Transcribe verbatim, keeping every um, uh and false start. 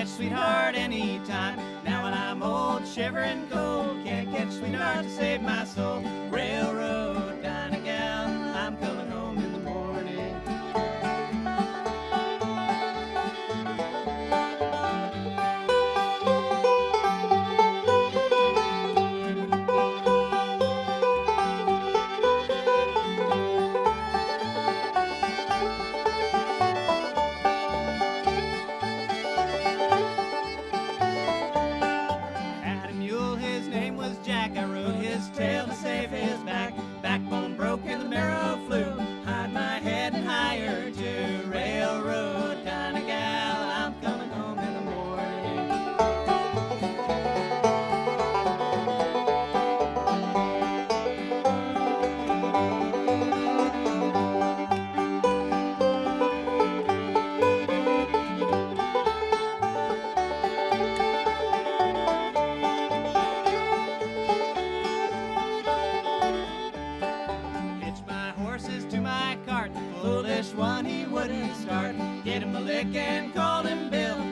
catch sweetheart anytime. Now when I'm old, shivering cold, can't catch sweetheart to save my soul. Railroad kind of gal, I'm coming home in the morning. Tail to save his back, backbone broke and the marrow flew. Hide my head and hire to railroad kind of gal, I'm coming home in the morning. One he wouldn't start. Get him a lick and call him Bill.